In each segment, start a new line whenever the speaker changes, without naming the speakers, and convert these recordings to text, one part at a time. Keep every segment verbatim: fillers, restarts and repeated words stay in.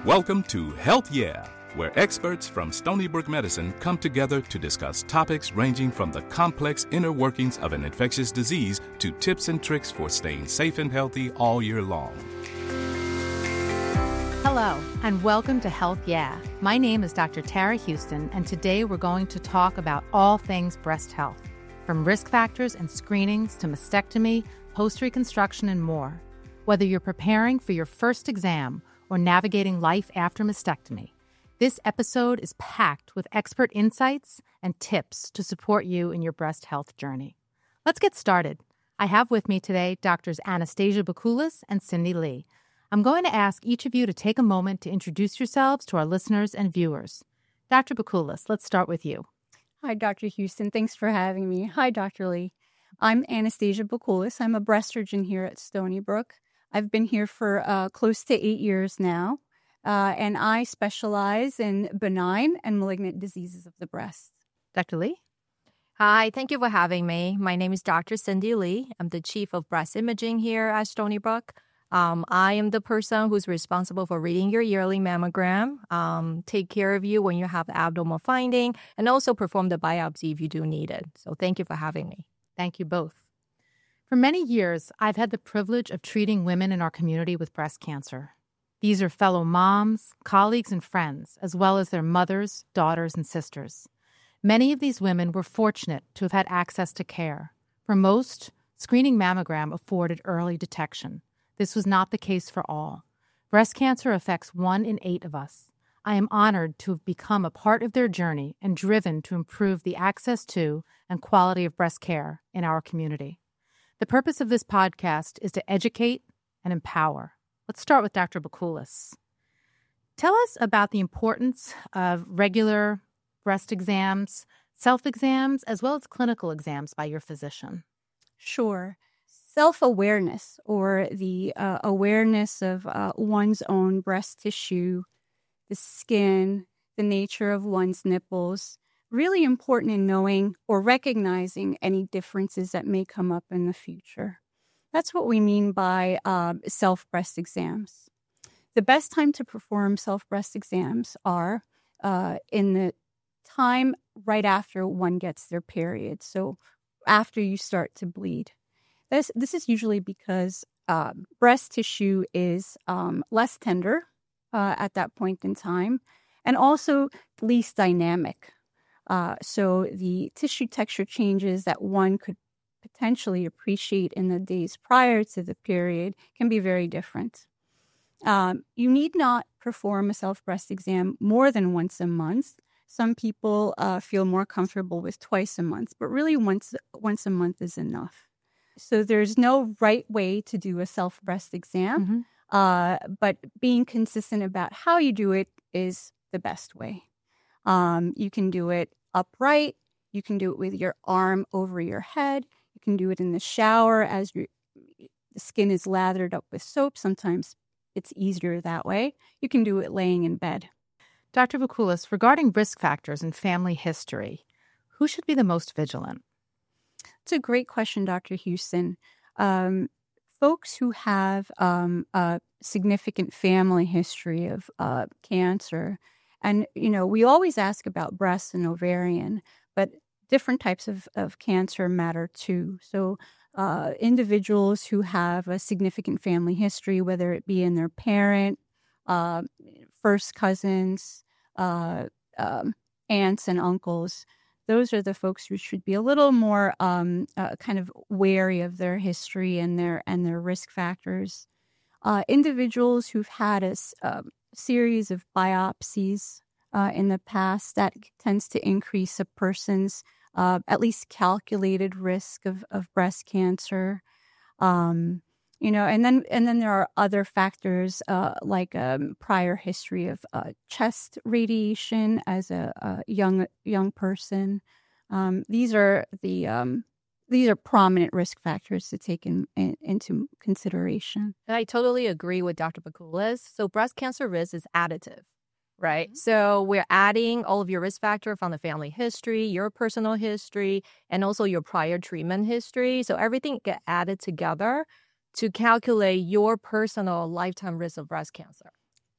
Welcome to Health Yeah, where experts from Stony Brook Medicine come together to discuss topics ranging from the complex inner workings of an infectious disease to tips and tricks for staying safe and healthy all year long.
Hello, and welcome to Health Yeah. My name is Doctor Tara Houston, and today we're going to talk about all things breast health, from risk factors and screenings to mastectomy, post-reconstruction, and more. Whether you're preparing for your first exam or navigating life after mastectomy, this episode is packed with expert insights and tips to support you in your breast health journey. Let's get started. I have with me today Doctors Anastasia Bakulis and Cindy Lee. I'm going to ask each of you to take a moment to introduce yourselves to our listeners and viewers. Doctor Bakulis, let's start with you.
Hi, Doctor Houston. Thanks for having me. Hi, Doctor Lee. I'm Anastasia Bakulis. I'm a breast surgeon here at Stony Brook. I've been here for uh, close to eight years now, uh, and I specialize in benign and malignant diseases of the breast.
Doctor Lee?
Hi, thank you for having me. My name is Doctor Cindy Lee. I'm the Chief of Breast Imaging here at Stony Brook. Um, I am the person who's responsible for reading your yearly mammogram, um, take care of you when you have abdominal finding, and also perform the biopsy if you do need it. So thank you for having me.
Thank you both. For many years, I've had the privilege of treating women in our community with breast cancer. These are fellow moms, colleagues, and friends, as well as their mothers, daughters, and sisters. Many of these women were fortunate to have had access to care. For most, screening mammogram afforded early detection. This was not the case for all. Breast cancer affects one in eight of us. I am honored to have become a part of their journey and driven to improve the access to and quality of breast care in our community. The purpose of this podcast is to educate and empower. Let's start with Doctor Bakulis. Tell us about the importance of regular breast exams, self-exams, as well as clinical exams by your physician.
Sure. Self-awareness, or the uh, awareness of uh, one's own breast tissue, the skin, the nature of one's nipples, really important in knowing or recognizing any differences that may come up in the future. That's what we mean by um, self-breast exams. The best time to perform self-breast exams are uh, in the time right after one gets their period, so after you start to bleed. This, this is usually because uh, breast tissue is um, less tender uh, at that point in time, and also least dynamic. Uh, so the tissue texture changes that one could potentially appreciate in the days prior to the period can be very different. Um, you need not perform a self-breast exam more than once a month. Some people uh, feel more comfortable with twice a month, but really once once a month is enough. So there's no right way to do a self-breast exam, mm-hmm. uh, but being consistent about how you do it is the best way. Um, you can do it upright. You can do it with your arm over your head. You can do it in the shower as your the skin is lathered up with soap. Sometimes it's easier that way. You can do it laying in bed.
Doctor Bakulis, regarding risk factors and family history, who should be the most vigilant?
It's a great question, Doctor Houston. Um, folks who have um, a significant family history of uh, cancer, and, you know, we always ask about breast and ovarian, but different types of, of cancer matter too. So uh, individuals who have a significant family history, whether it be in their parent, uh, first cousins, uh, um, aunts and uncles, those are the folks who should be a little more um, uh, kind of wary of their history and their and their risk factors. Uh, individuals who've had a uh, series of biopsies uh, in the past, that tends to increase a person's uh, at least calculated risk of, of breast cancer. Um, you know, and then and then there are other factors uh, like um, prior history of uh, chest radiation as a, a young young person. Um, these are the um, these are prominent risk factors to take in, in, into consideration.
I totally agree with Doctor Bakulis. So breast cancer risk is additive, right? Mm-hmm. So we're adding all of your risk factor from the family history, your personal history, and also your prior treatment history. So everything get added together to calculate your personal lifetime risk of breast cancer.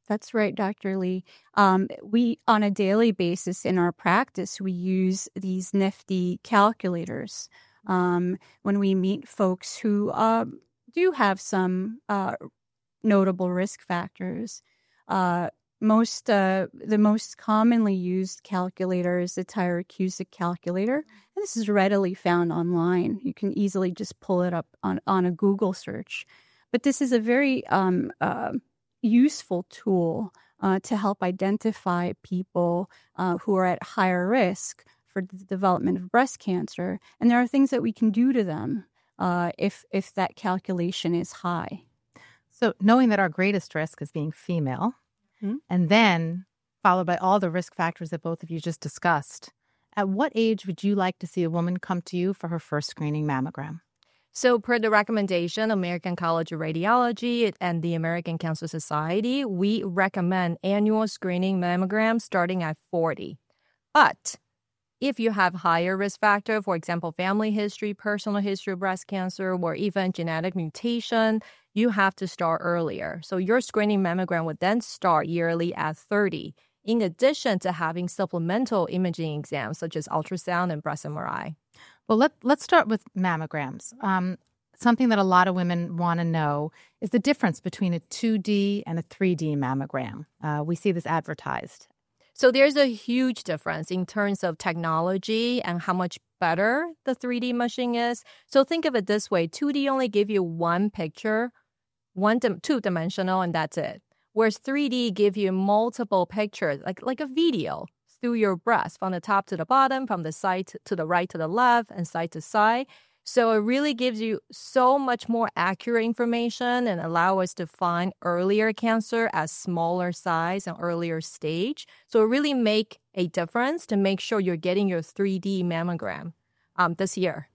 That's right, Doctor Lee. Um, we, on a daily basis in our practice, we use these nifty calculators um, when we meet folks who uh, do have some uh, notable risk factors. Uh, most uh, the most commonly used calculator is the Tyrer-Cuzick calculator, and this is readily found online. You can easily just pull it up on, on a Google search. But this is a very um, uh, useful tool uh, to help identify people uh, who are at higher risk for the development of breast cancer, and there are things that we can do to them uh, if if that calculation is high.
So knowing that our greatest risk is being female, mm-hmm. and then followed by all the risk factors that both of you just discussed, at what age would you like to see a woman come to you for her first screening mammogram?
So per the recommendation, American College of Radiology and the American Cancer Society, we recommend annual screening mammograms starting at forty. But if you have higher risk factor, for example, family history, personal history of breast cancer, or even genetic mutation, you have to start earlier. So your screening mammogram would then start yearly at thirty, in addition to having supplemental imaging exams such as ultrasound and breast M R I.
Well, let, let's start with mammograms. Um, something that a lot of women want to know is the difference between a two D and a three D mammogram. Uh, we see this advertised.
So there's a huge difference in terms of technology and how much better the three D machine is. So think of it this way. two D only give you one picture, one dim- two-dimensional, and that's it. Whereas three D give you multiple pictures, like, like a video through your breast, from the top to the bottom, from the side to the right to the left, and side to side. So it really gives you so much more accurate information and allow us to find earlier cancer at smaller size and earlier stage. So it really make a difference to make sure you're getting your three D mammogram um, this year.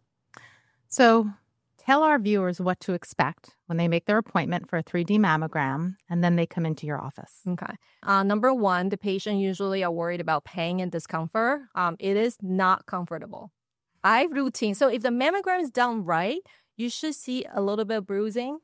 So tell our viewers what to expect when they make their appointment for a three D mammogram and then they come into your office.
Okay. Uh, number one, the patient usually are worried about pain and discomfort. Um, it is not comfortable. Eye routine. So if the mammogram is done right, you should see a little bit of bruising.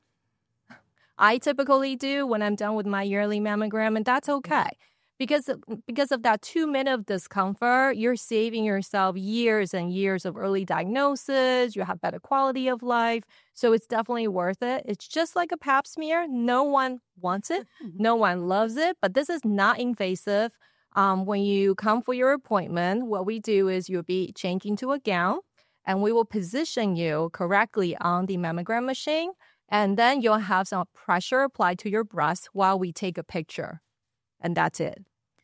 I typically do when I'm done with my yearly mammogram, and that's okay. Because of, because of that two minutes of discomfort, you're saving yourself years and years of early diagnosis. You have better quality of life. So it's definitely worth it. It's just like a pap smear. No one wants it. No one loves it. But this is not invasive. Um, when you come for your appointment, what we do is you'll be changed into a gown, and we will position you correctly on the mammogram machine. And then you'll have some pressure applied to your breast while we take a picture. And that's it.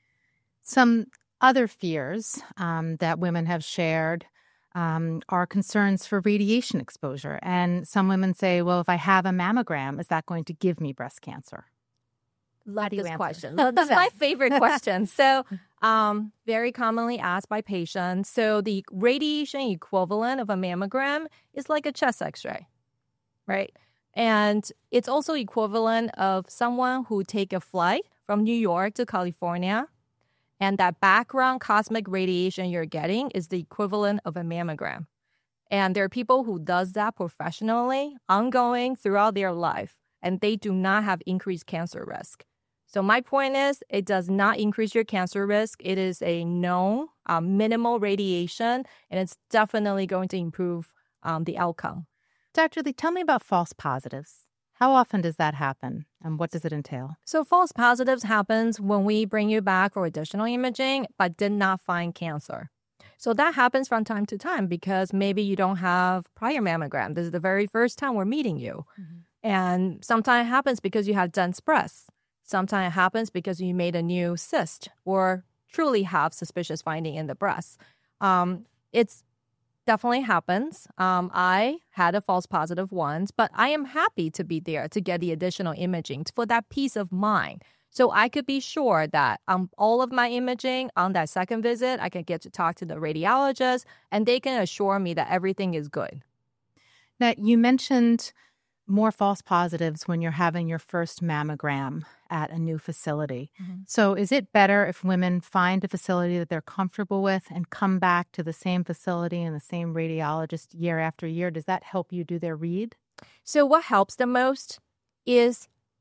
Some other fears um, that women have shared um, are concerns for radiation exposure. And some women say, well, if I have a mammogram, is that going to give me breast cancer?
Love this question. That's my favorite question. So um, very commonly asked by patients. So the radiation equivalent of a mammogram is like a chest x-ray, right? And it's also equivalent of someone who take a flight from New York to California, and that background cosmic radiation you're getting is the equivalent of a mammogram. And there are people who does that professionally, ongoing throughout their life, and they do not have increased cancer risk. So my point is, it does not increase your cancer risk. It is a known uh, minimal radiation, and it's definitely going to improve um, the outcome.
Doctor Lee, tell me about false positives. How often does that happen, and what does it entail?
So false positives happens when we bring you back for additional imaging, but did not find cancer. So that happens from time to time because maybe you don't have prior mammogram. This is the very first time we're meeting you. Mm-hmm. And sometimes it happens because you have dense breasts. Sometimes it happens because you made a new cyst or truly have suspicious finding in the breast. Um, it's definitely happens. Um, I had a false positive once, but I am happy to be there to get the additional imaging for that peace of mind. So I could be sure that um, all of my imaging on that second visit, I can get to talk to the radiologist and they can assure me that everything is good.
Now, you mentioned more false positives when you're having your first mammogram at a new facility. Mm-hmm. So is it better if women find a facility that they're comfortable with and come back to the same facility and the same radiologist year after year? Does that help you do their read?
So what helps the most is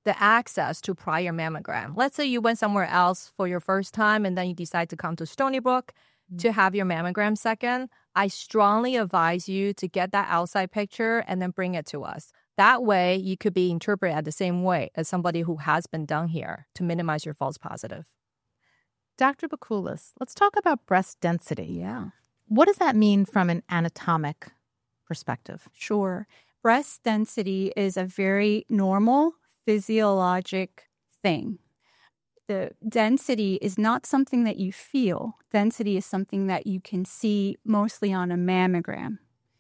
the access to prior mammogram. Let's say you went somewhere else for your first time and then you decide to come to Stony Brook mm-hmm. to have your mammogram second. I strongly advise you to get that outside picture and then bring it to us. That way, you could be interpreted the same way as somebody who has been done here to minimize your false positive.
Doctor Bakulis, let's talk about breast density.
Yeah.
What does that mean from an anatomic perspective?
Sure. Breast density is a very normal physiologic thing. The density is not something that you feel. Density is something that you can see mostly on a mammogram.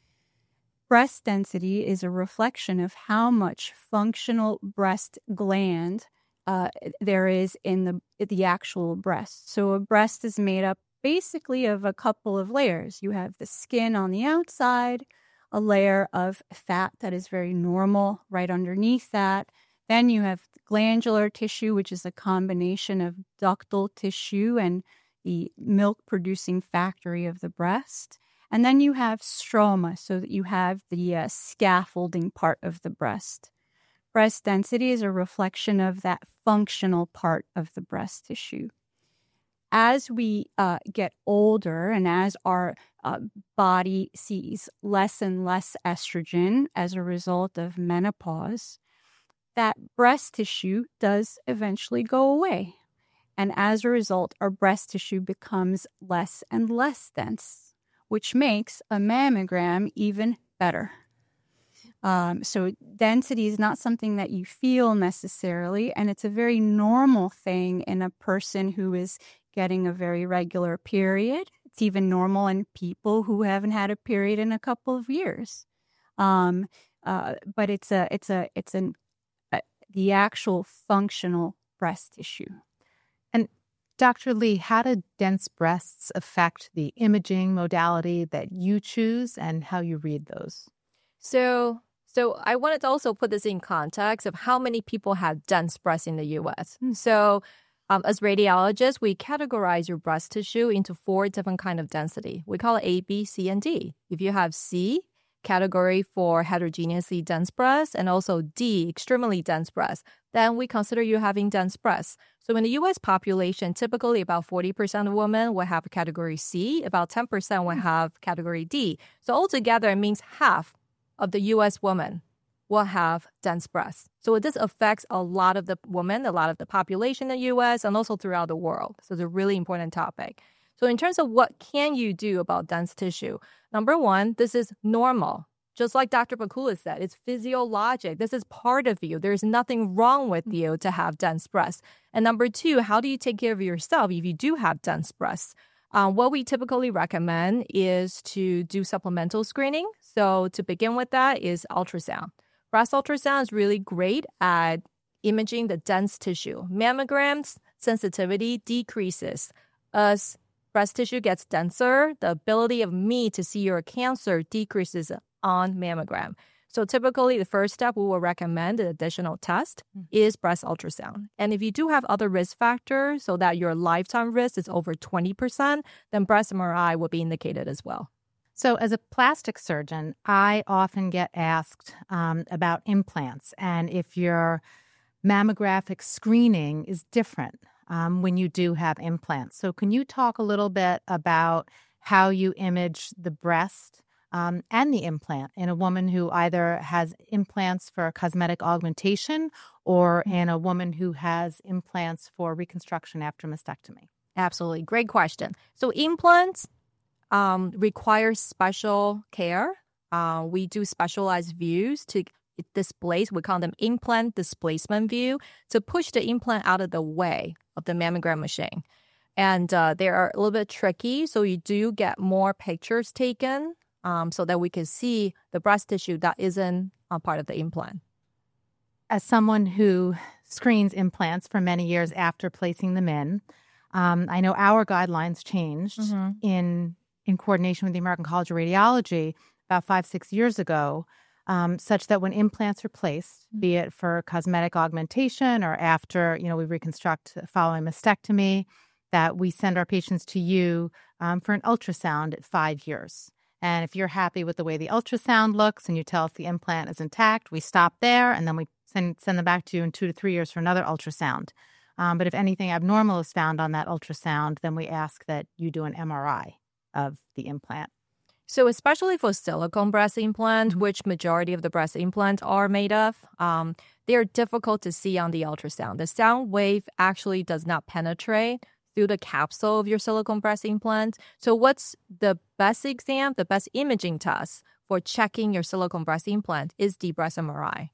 Breast density is a reflection of how much functional breast gland uh, there is in the the actual breast. So a breast is made up basically of a couple of layers. You have the skin on the outside, a layer of fat that is very normal right underneath that. Then you have glandular tissue, which is a combination of ductal tissue and the milk-producing factory of the breast. And then you have stroma, so that you have the uh, scaffolding part of the breast. Breast density is a reflection of that functional part of the breast tissue. As we uh, get older and as our uh, body sees less and less estrogen as a result of menopause, that breast tissue does eventually go away. And as a result, our breast tissue becomes less and less dense, which makes a mammogram even better. Um, so density is not something that you feel necessarily, and it's a very normal thing in a person who is getting a very regular period. It's even normal in people who haven't had a period in a couple of years. Um, uh, but it's a it's a it's an a, the actual functional breast tissue.
And Doctor Lee, how do dense breasts affect the imaging modality that you choose and how you read those?
So, so I wanted to also put this in context of how many people have dense breasts in the U S. Mm. So, um, as radiologists, we categorize your breast tissue into four different kinds of density. We call it A, B, C, and D. If you have C, category for heterogeneously dense breasts, and also D, extremely dense breasts, then we consider you having dense breasts. So in the U S population, typically about forty percent of women will have category C, about ten percent will have category D. So altogether, it means half of the U S women will have dense breasts. So this affects a lot of the women, a lot of the population in the U S, and also throughout the world. So it's a really important topic. So in terms of what can you do about dense tissue, number one, this is normal. Just like Doctor Bakulis said, it's physiologic. This is part of you. There's nothing wrong with you to have dense breasts. And number two, how do you take care of yourself if you do have dense breasts? Um, what we typically recommend is to do supplemental screening. So to begin with that is ultrasound. Breast ultrasound is really great at imaging the dense tissue. Mammograms sensitivity decreases. As breast tissue gets denser, the ability of me to see your cancer decreases on mammogram. So typically, the first step we will recommend an additional test is breast ultrasound. And if you do have other risk factors so that your lifetime risk is over twenty percent, then breast M R I will be indicated as well.
So as a plastic surgeon, I often get asked um, about implants and if your mammographic screening is different um, when you do have implants. So can you talk a little bit about how you image the breast um, and the implant in a woman who either has implants for cosmetic augmentation or in a woman who has implants for reconstruction after mastectomy?
Absolutely. Great question. So implants Um, requires special care. Uh, we do specialized views to displace, we call them implant displacement view, to push the implant out of the way of the mammogram machine. And uh, they are a little bit tricky, so you do get more pictures taken um, so that we can see the breast tissue that isn't a part of the implant.
As someone who screens implants for many years after placing them in, um, I know our guidelines changed mm-hmm. in in coordination with the American College of Radiology about five, six years ago, um, such that when implants are placed, mm-hmm. be it for cosmetic augmentation or after, you know, we reconstruct following mastectomy, that we send our patients to you um, for an ultrasound at five years. And if you're happy with the way the ultrasound looks and you tell us the implant is intact, we stop there and then we send, send them back to you in two to three years for another ultrasound. Um, but if anything abnormal is found on that ultrasound, then we ask that you do an M R I of the implant.
So especially for silicone breast implant, which majority of the breast implants are made of, um, they're difficult to see on the ultrasound. The sound wave actually does not penetrate through the capsule of your silicone breast implant. So what's the best exam, the best imaging test for checking your silicone breast implant is the breast M R I.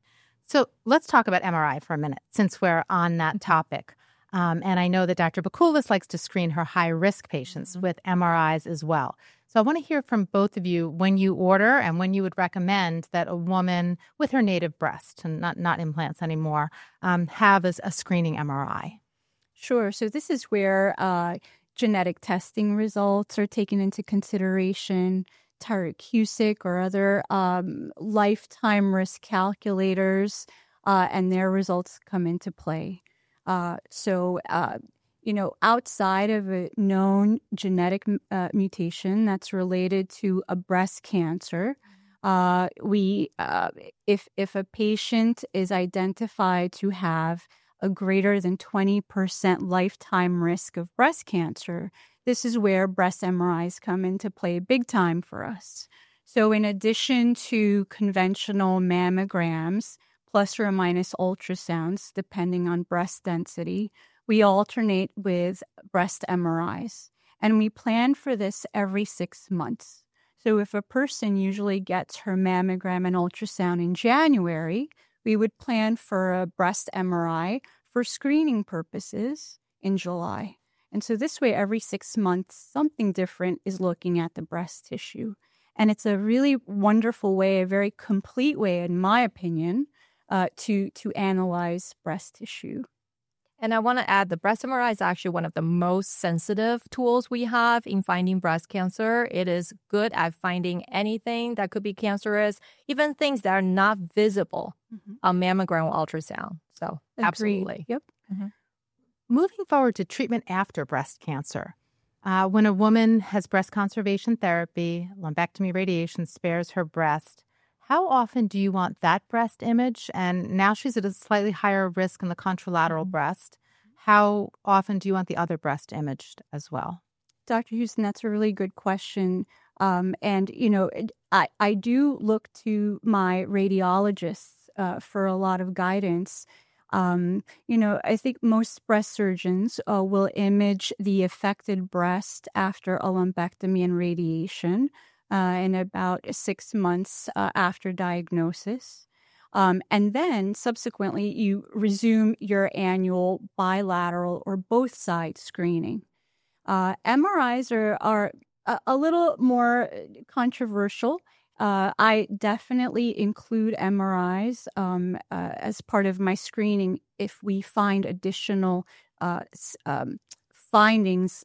So let's talk about M R I for a minute, since we're on that topic. Um, and I know that Doctor Bakulis likes to screen her high-risk patients mm-hmm. with M R Is as well. So I want to hear from both of you when you order and when you would recommend that a woman with her native breast, and not, not implants anymore, um, have a, a screening M R I.
Sure. So this is where uh, genetic testing results are taken into consideration, Tyrer-Cuzick or other um, lifetime risk calculators, uh, and their results come into play. Uh, so, uh, you know, outside of a known genetic uh, mutation that's related to a breast cancer, uh, we uh, if if a patient is identified to have a greater than twenty percent lifetime risk of breast cancer, this is where breast M R Is come into play big time for us. So in addition to conventional mammograms, plus or minus ultrasounds, depending on breast density, we alternate with breast M R Is. And we plan for this every six months. So if a person usually gets her mammogram and ultrasound in January, we would plan for a breast M R I for screening purposes in July. And so this way, every six months, something different is looking at the breast tissue. And it's a really wonderful way, a very complete way, in my opinion, uh, to, to analyze breast tissue.
And I want to add the breast M R I is actually one of the most sensitive tools we have in finding breast cancer. It is good at finding anything that could be cancerous, even things that are not visible mm-hmm. on mammogram or ultrasound. So
Agreed.
Absolutely.
Yep.
Mm-hmm. Moving forward to treatment after breast cancer. Uh, when a woman has breast conservation therapy, lumpectomy radiation spares her breast, how often do you want that breast image? And now she's at a slightly higher risk in the contralateral mm-hmm. breast. How often do you want the other breast imaged as well?
Doctor Houston, that's a really good question. Um, and, you know, I, I do look to my radiologists uh, for a lot of guidance. Um, you know, I think most breast surgeons uh, will image the affected breast after a lumpectomy and radiation. Uh, in about six months uh, after diagnosis. Um, and then subsequently, you resume your annual bilateral or both side screening. Uh, M R Is are, are a, a little more controversial. Uh, I definitely include M R Is um, uh, as part of my screening if we find additional uh, um, findings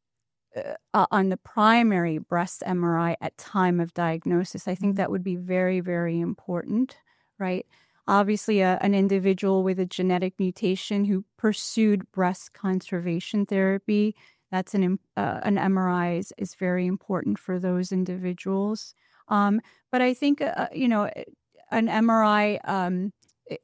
Uh, on the primary breast M R I at time of diagnosis. I think that would be very, very important, right? Obviously, a, an individual with a genetic mutation who pursued breast conservation therapy, that's an uh, an M R I is, is very important for those individuals. Um, but I think, uh, you know, an M R I um, it,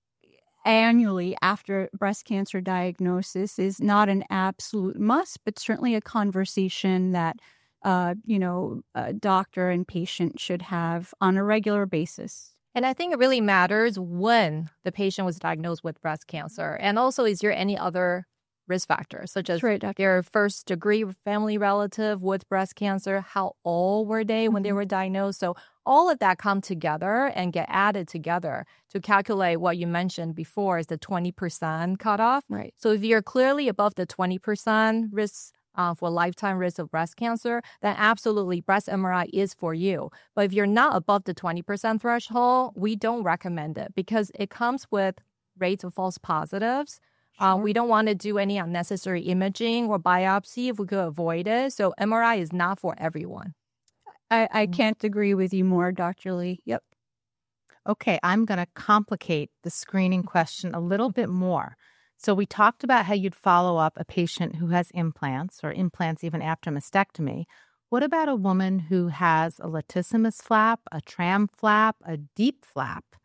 annually after breast cancer diagnosis is not an absolute must, but certainly a conversation that, uh, you know, a doctor and patient should have on a regular basis.
And I think it really matters when the patient was diagnosed with breast cancer. And also, is there any other risk factors, such as
right,
their first degree family relative with breast cancer? How old were they mm-hmm. when they were diagnosed? So all of that come together and get added together to calculate what you mentioned before is the twenty percent cutoff.
Right.
So if you're clearly above the twenty percent risk uh, for lifetime risk of breast cancer, then absolutely breast M R I is for you. But if you're not above the twenty percent threshold, we don't recommend it because it comes with rates of false positives. Sure. Uh, we don't want to do any unnecessary imaging or biopsy if we could avoid it. So M R I is not for everyone.
I, I can't agree with you more, Doctor Lee. Yep.
Okay, I'm going to complicate the screening question a little bit more. So we talked about how you'd follow up a patient who has implants or implants even after mastectomy. What about a woman who has a latissimus flap, a tram flap, a deep flap?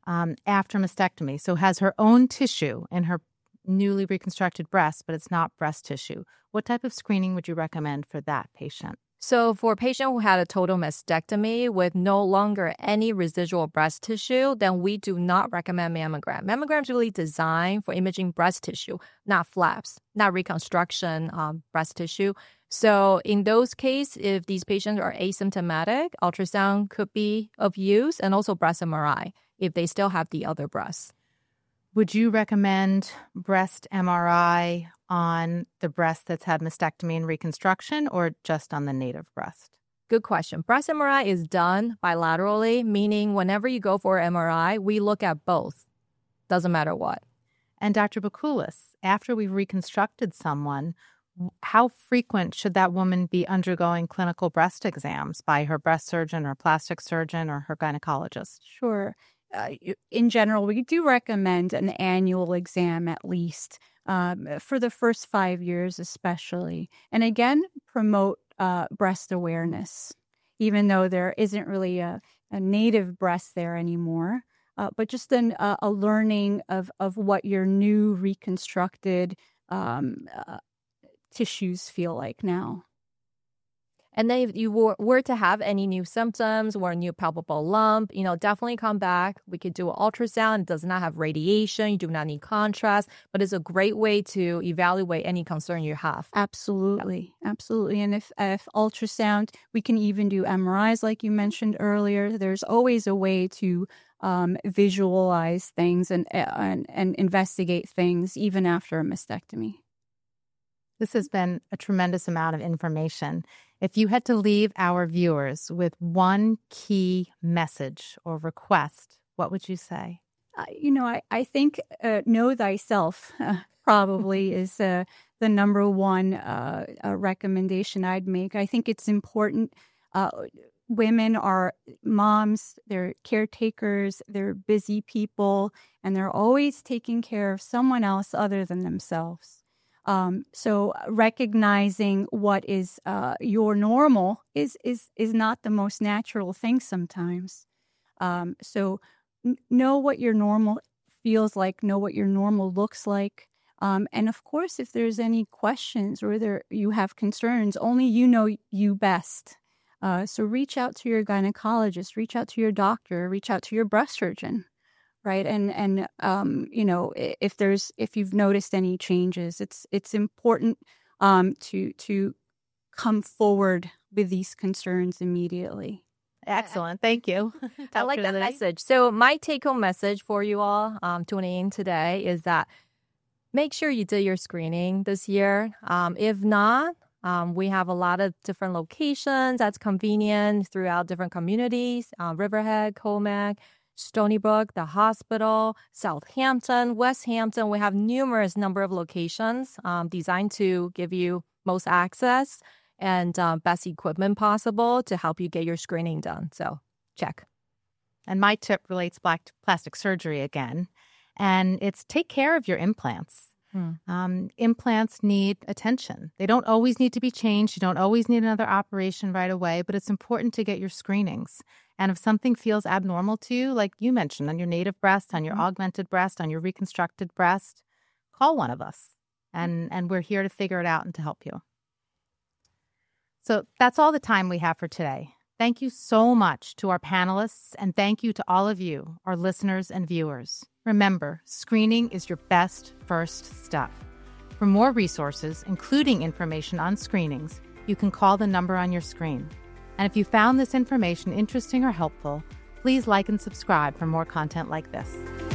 um, after mastectomy, so has her own tissue in her newly reconstructed breast, but it's not breast tissue. What type of screening would you recommend for that patient?
So for a patient who had a total mastectomy with no longer any residual breast tissue, then we do not recommend mammogram. Mammogram is really designed for imaging breast tissue, not flaps, not reconstruction um, breast tissue. So in those cases, if these patients are asymptomatic, ultrasound could be of use, and also breast M R I if they still have the other breasts.
Would you recommend breast M R I on the breast that's had mastectomy and reconstruction, or just on the native breast?
Good question. Breast M R I is done bilaterally, meaning whenever you go for M R I, we look at both. Doesn't matter what.
And Doctor Bakulis, after we've reconstructed someone, how frequent should that woman be undergoing clinical breast exams by her breast surgeon or plastic surgeon or her gynecologist?
Sure. Uh, in general, we do recommend an annual exam at least um, for the first five years especially. And again, promote uh, breast awareness, even though there isn't really a, a native breast there anymore, uh, but just an, uh, a learning of, of what your new reconstructed um, uh, tissues feel like now.
And then if you were, were to have any new symptoms or a new palpable lump, you know, definitely come back. We could do an ultrasound. It does not have radiation. You do not need contrast, but it's a great way to evaluate any concern you have.
Absolutely. Yeah. Absolutely. And if, if ultrasound, we can even do M R Is like you mentioned earlier. There's always a way to um, visualize things and, and, and investigate things even after a mastectomy.
This has been a tremendous amount of information. If you had to leave our viewers with one key message or request, what would you say?
Uh, you know, I, I think uh, know thyself uh, probably is uh, the number one uh, uh, recommendation I'd make. I think it's important. Uh, women are moms, they're caretakers, they're busy people, and they're always taking care of someone else other than themselves. Um, so recognizing what is uh, your normal is is is not the most natural thing sometimes. Um, so n- know what your normal feels like, know what your normal looks like. Um, and of course, if there's any questions or there you have concerns, only you know you best. Uh, so reach out to your gynecologist, reach out to your doctor, reach out to your breast surgeon. Right. And, and um, you know, if there's if you've noticed any changes, it's it's important um, to to come forward with these concerns immediately.
Excellent. Thank you.
I like that message. So my take-home message for you all um, tuning in today is that make sure you did your screening this year. Um, if not, um, we have a lot of different locations that's convenient throughout different communities, uh, Riverhead, Commack, Stony Brook, the hospital, Southampton, West Hampton. We have numerous number of locations um, designed to give you most access and uh, best equipment possible to help you get your screening done. So check.
And my tip relates back to plastic surgery again, and it's take care of your implants. Hmm. Um, implants need attention. They don't always need to be changed. You don't always need another operation right away, but it's important to get your screenings. And if something feels abnormal to you, like you mentioned, on your native breast, on your mm-hmm. augmented breast, on your reconstructed breast, call one of us, and, and we're here to figure it out and to help you. So that's all the time we have for today. Thank you so much to our panelists, and thank you to all of you, our listeners and viewers. Remember, screening is your best first step. For more resources, including information on screenings, you can call the number on your screen. And if you found this information interesting or helpful, please like and subscribe for more content like this.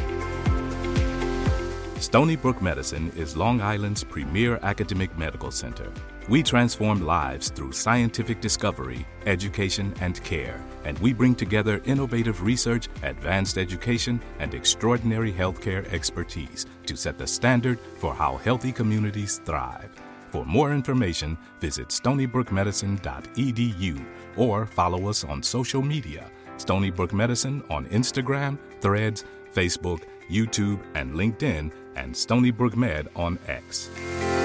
Stony Brook Medicine is Long Island's premier academic medical center. We transform lives through scientific discovery, education, and care, and we bring together innovative research, advanced education, and extraordinary healthcare expertise to set the standard for how healthy communities thrive. For more information, visit stony brook medicine dot e d u or follow us on social media. Stony Brook Medicine on Instagram, Threads, Facebook, YouTube, and LinkedIn, and Stony Brook Med on X.